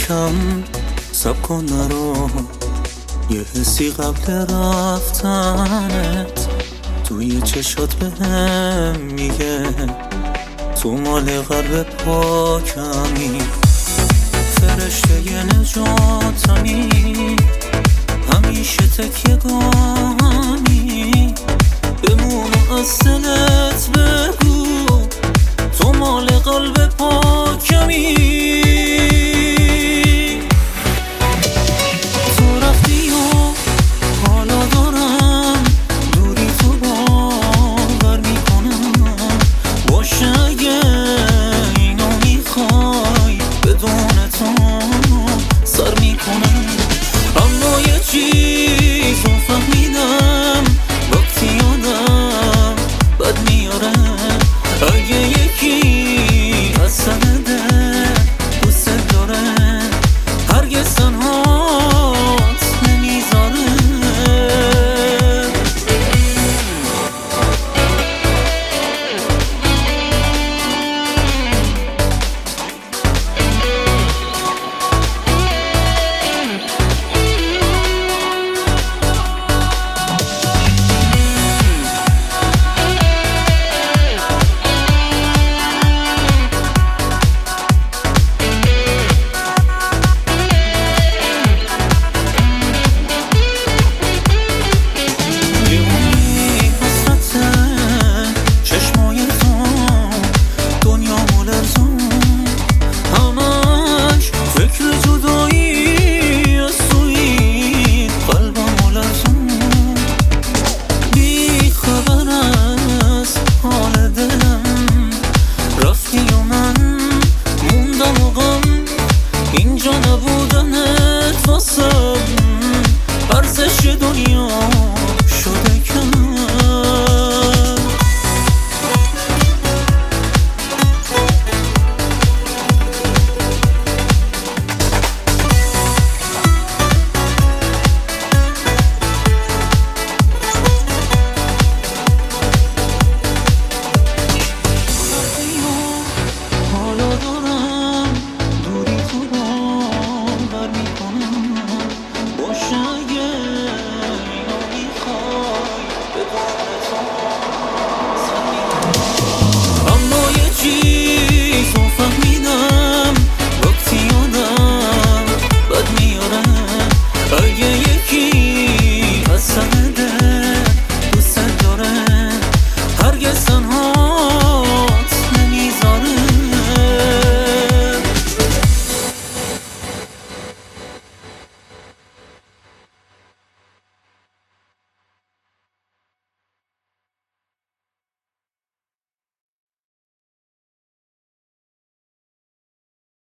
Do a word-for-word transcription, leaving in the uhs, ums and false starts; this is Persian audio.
یکم سب کن نرو، یه حسی قبل رفتنت توی چشات بهم میگه تو مال قلب پاکمی، فرشته ی نجاتمی، همیشه تکیه گاهمی، بمونو از دلت بگو تو مال قلب پاکمی. تو رفتی و حالا دارم دوری تو باور میکنم، باشه اگه اینو میخوای بدون تو سر میکنم، اما یه چیز رو فهمیدم وقتی یادم بد میاره، اگه یکی از سنده دوست داره هرگز تنهات نمیذاره. اینجا نبودنت واسم ارزش دنیا